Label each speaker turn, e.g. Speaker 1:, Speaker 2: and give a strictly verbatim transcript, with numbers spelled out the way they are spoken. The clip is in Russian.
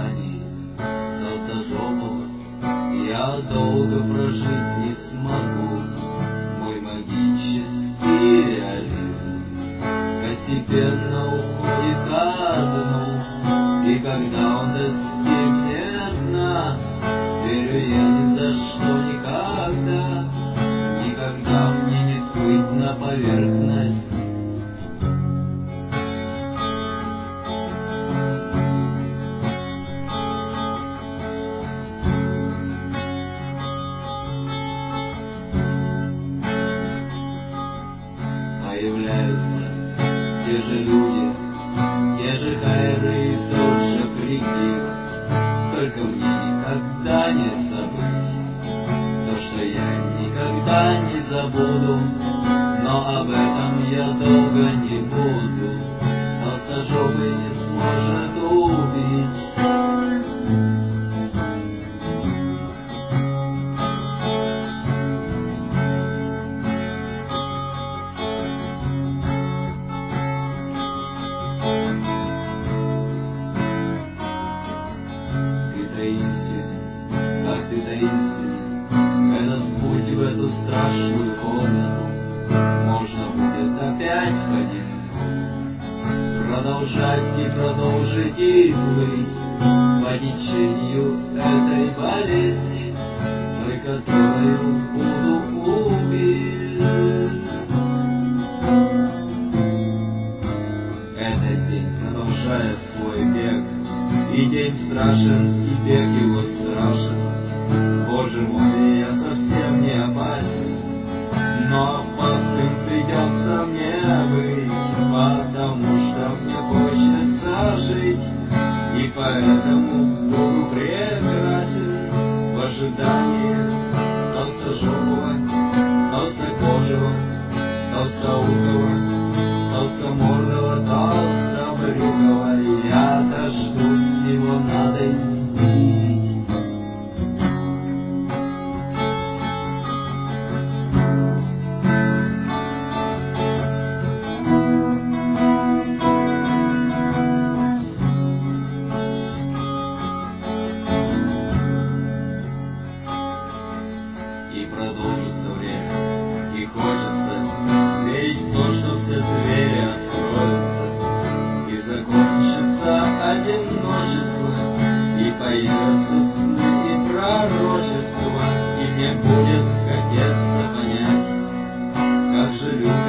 Speaker 1: ожидании толстожопого я долго прожить не смогу. Мой магический реализм постепенно уходит ко дну, и когда он достигнет дна, верю я ни за что никогда, никогда мне не всплыть на поверхность. Появляются те же люди, те же хайры и тот же прикид. Только мне никогда не забыть то, что я никогда не забуду, но об этом я долго не буду. Толстожопый не сможет убить. Как ты таинственен, этот путь в эту страшную комнату. Можно будет опять понемногу продолжать и продолжить и плыть по течению этой болезни, той, которую буду убить. Этот день продолжает свой бег, и день страшен, и бег его страшен. Боже мой, я совсем не опасен, но опасным придется мне быть, потому что мне хочется жить, и поэтому буду прекрасен в ожидании толстожопого, толстокожего, толстоухого, толстомордого, толстобрюхого. Я дождусь его, надо избить. И продолжится время, и хочется верить в то, что все двери откроются, и закончится одиночество, и появятся сны и пророчества, и мне будет хотеться понять, как же люди